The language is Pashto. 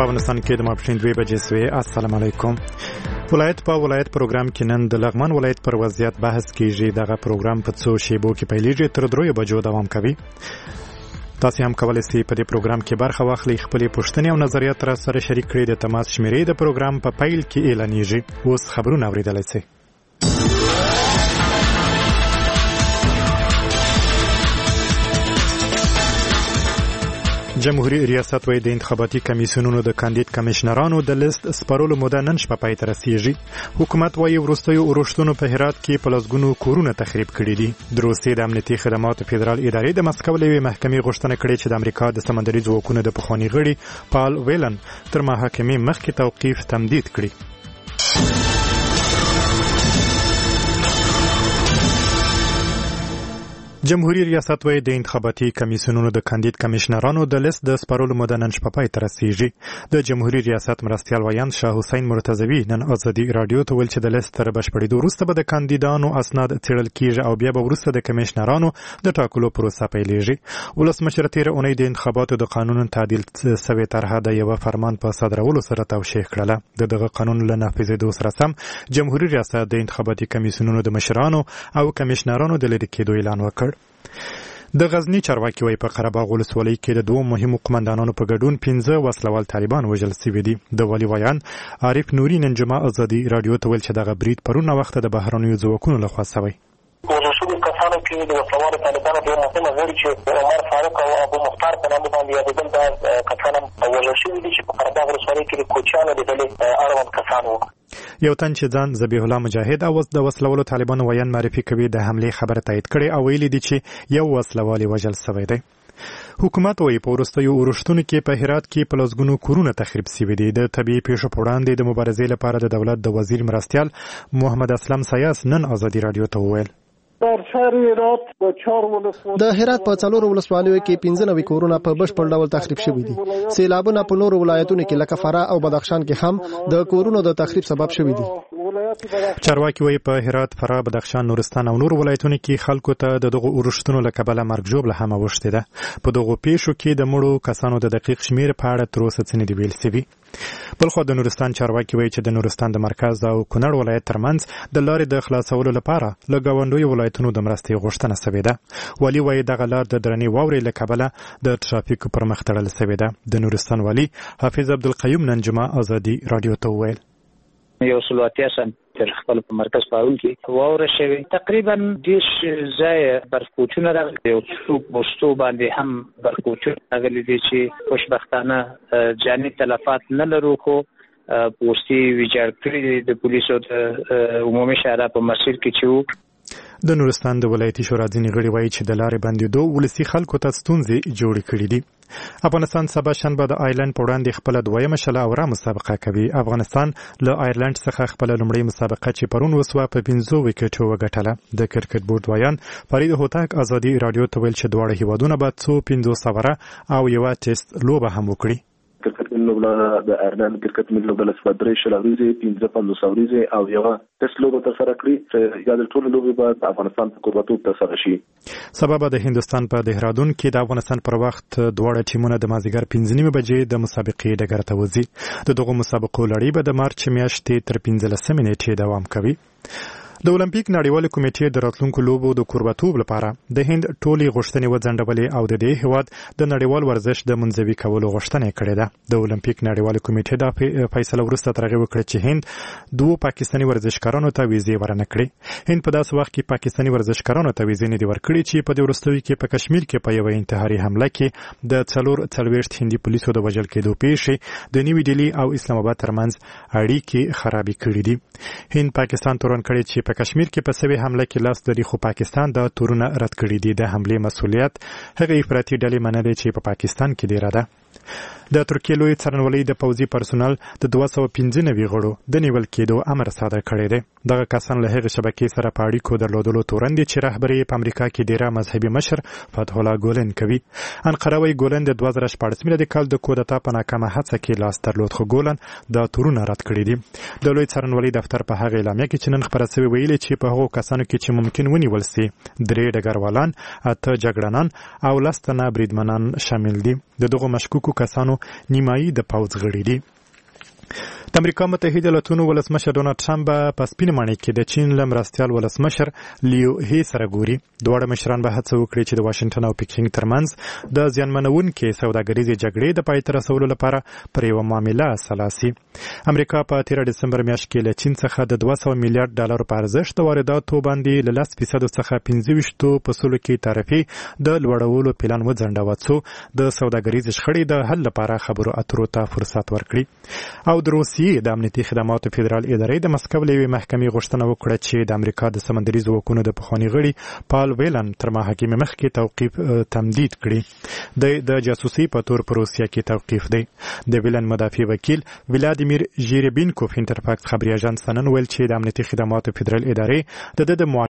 په افغانستان کې د ماپښین 2 بجې سوې. السلام علیکم. ولایت په ولایت پروګرام کې نن د لغمان ولایت پر وضعیت بحث کیږي. دغه پروګرام په څو شیبو کې پیلېږي، تر 3 بجو دوام کوي. تاسو هم کولای شئ په دې پروګرام کې برخه واخلئ، خپلې پوښتنې او نظریات را سره شریک کړئ. د تماس شمیرې د پروګرام په پیل کې اعلانېږي. اوس خبرونه اوریدلای شئ. جمهوریت ریاست وایي د انتخاباتي کمیسیونونو د کاندید کمشنرانو د لیست سپارلو موده نن شپه پای ته رسیږي. حکومت وایي وروستیو اورښتونو په هرات کې په لسګونو کورونه تخریب کړي دي. د روسیې د امنیتي خدماتو فدرال ادارې د مسکو له یوې محکمې غوښتنه کړې چې د امریکا د سمندري ځواکونو د پخواني غړي پال ویلن تر محاکمې مخکې توقیف تمدید کړي. جمهوریت ریاست وایي د انتخاباتي کمیسیونونو د کاندید کمشنرانو د لیست د سپارلو موده نن شپه پای ته رسیږي. د جمهوریت ریاست مرستیال ویاند شاه حسین مرتضوي نن ازادي رادیو ته ویل چې د لیست تر بشپړېدو وروسته به د کاندیدانو اسناد څېړل کیږي او بیا به وروسته د کمشنرانو د ټاکلو پروسه پیلېږي. ولسمشر تېره اونۍ د انتخاباتو د قانون تعدیل سوې طرحه د یوه فرمان په صادرولو سره توشیح کړله. دغه قانون له نافذېدو سره سم جمهوریت ریاست د انتخاباتي کمیسیونونو د مشرانو او کمشنرانو د لرې کېدو اعلان وکړ. د غزنی چارواکي وایي په قرهباغ ولسوالۍ کې د 2 مهمو قمندانانو په ګډون 15 وسلوال طالبان وژل شوي دي. د والي ویان عارف نوري نن جمعه ازادي رادیو ته ویل چې دغه برید پرونه وخت د بهرنیو ځواکونو لخوا شوی. وژل شوي کسانو کې د وسلوالو طالبانو ډېر مهمه غړي چې عمر فاروق او ابو مختار په نامه باندې یادېدل، دا کسان هم وژل شوي دي چې په قرهباغ ولسوالۍ کې د کوچیانو د ډلې اړوند کسان وو. یو تن چې ځان ذبیح الله مجاهد او د وسلوالو طالبانو ویان معرفي کوي د حملې خبره تایید کړي او ویلي دي چې یو وسلوال وژل شوی دی. حکومت وایي په وروستیو اورښتونو کې په هرات کې په لسګونو کورونه تخریب شوي دي. د طبیعي پیښو په وړاندې د مبارزې لپاره د دولت د وزیر مرستیال محمد اسلم سیاس نن ازادي رادیو ته وویل د هرات په 4 ولسوالیو کې 15 کورونه په بشپړ ډول تخریب شوي دي. سیلابونه په نورو ولایتونو کې لکه فراه او بدخشان کې هم د کورونو د تخریب سبب شوي دي. چارواکي وایي په هرات، فراه، بدخشان، نورستان او نورو ولایتونو کې خلکو ته دغه اورښتونو له کبله مرګ ژوبله هم اوښتې ده. په دغو پیښو کې د مړو کسانو د دقیق شمیر په اړه تر اوسه څه نه دي ویل شوي. بلخو د نورستان چارواکي وایي چې د نورستان د مرکز او کونړ ولایت ترمنځ د لارې د خلاصولو لپاره له ګاونډیو ولایتونو د مرستې غوښتنه شوې ده. والي وایي دغه لار د درنې واورې له کبله د ټرافیکو پر مخ تړل شوې ده. د نورستان والي حافظ عبدالقیوم نن جمعه ازادي رادیو ته وویل 180 سنټر خپل په مرکز پاول کې واوره شوی، تقریبا 10 ځای برخوچونه راغلي، یو څو پوسټو باندې هم برخوچونه راغلي دي چې خوشبختانه جاني تلفات نه لرو، خو پوسټي ویجاړ کړي د پولیسو د عمومي شورا په مسیر کې چې د نورستان د ولایتي شورا ځینې غړي وایي چې د لارې بندېدو ولسي خلکو ته ستونزې جوړې کړي دي. افغانستان سبا شنبه د آیرلند په وړاندې خپله 2مه شله اوره مسابقه کوي. افغانستان له آیرلند څخه خپله لومړۍ مسابقه چې پرون وسوه په 5 وکټو وګټله. د کرکټ بورډ ویان فرید هوتک ازادي رادیو ته ویل چې دواړه هیوادونه به 500 اوره او یوه ټیسټ لوبه هم وکړي. کرکټ لوبه د آیرلند کرکټ لوبه له سپدرې شلوريزه 15 اوريزه او یو ټیسټ لوبه تر سره کړی چې یاد ټول لوبه به افغانستان په قربتوب تر سره شي. سبب د هندستان په دهرادون کې د افغانستان پر وخت دواړه ټیمونه د مازیګر 5:30 بجې د مسابقې ډګر ته وځي. دغه مسابقو لړۍ به د مارچ میاشتې تر 15 نیټې دوام کوي. د اولمپیک نړیوال کمیټې د راتلونکو لوبو د قربتوب لپاره د هند ټولي غوښتنې وځنډولې او د دې هیواد د نړیوال ورزش د منځوي کولو غوښتنه کړې ده. د اولمپیک نړیوال کمیټې د فیصله وروسته ترغه وکړه چې هند 2 پاکستاني ورزشکارانو ته ویزې ورنه کړې. هند په داسې وخت کې پاکستاني ورزشکارانو ته ویزې نه دی ورکړې چې په دې وروستیو کې په کشمیر کې په یو انتحاري حمله کې د 4 هندي پولیسو د وژل کېدو پیښې د نیوی ډیلی او اسلام آباد ترمنځ اړیکې خرابې کړې دي. هند پاکستان تورن کړی چې په کشمیر کې په سوي حمله کې لاس لري، خو پاکستان دا تورونه رد کړي دي. د حملې مسؤلیت هغه افراطي ډلې منلې چې په پاکستان کې ډیره ده. د ترکیې لوی څارنوالۍ د پوځي پرسونل د 295 غړو د نیول کېدو امر صادر کړی دی. دغه کسان له هغې شبکې سره په اړیکو درلودلو تورن دي چې رهبري په امریکا کې ډیره مذهبي مشر فتح الله ګولن کوي. انقره وایي ګولن د 2014 میلادي کال د کودتا په ناکامه هڅه کې لاس درلود، خو ګولن دا تورونه رد کړي دي. د لوی څارنوالۍ دفتر په هغه اعلامیه کې چې نن خپره شوې ویلي چې په هغو کسانو کې چې ممکن ونیول سي 3 ډګروالان، 8 جګړنان او 10 تنه بریدمنان شامل دي. د دغو مشکوک مشکوکو کسانو نیمایي د پوځ غړي دي. د امریکا متحده ایالاتونو ولسمشر ډونالد ټرمپ په سپین ماڼۍ کې د چین له مرستیال ولسمشر لیو هی سره ګوري. دواړه مشران به هڅه وکړي چې د واشنگټن او پیکینګ ترمنځ د زیانمنونکې سوداګریزې جګړې د پای ته رسولو لپاره پر یوه معامله سلا سي. امریکا په 13 ډسمبر میاشت کې له چین څخه د 200 میلیارډ ډالر په ارزښت د وارداتو باندې له 10% څخه 25% کې تعرفې د لوړولو پلان وځنډاوه څو د سوداګریزې شخړې د حل لپاره خبرو اترو ته فرصت ورکړي. او د روسیې د امنیتي خدماتو فدرال ادارې د مسکو له یوې محکمې غوښتنه وکړه چې د امریکا د سمندري ځواکونو د پخواني غړي پال ویلن تر محاکمې مخکې توقیف تمدید کړي. د جاسوسي په تور په روسیه کې توقیف دی. د ویلن مدافع وکیل ولادیمیر ژیربینکوف انټرفاکس خبري اژانس نن ویل چې د امنیتي خدماتو فدرال ادارې د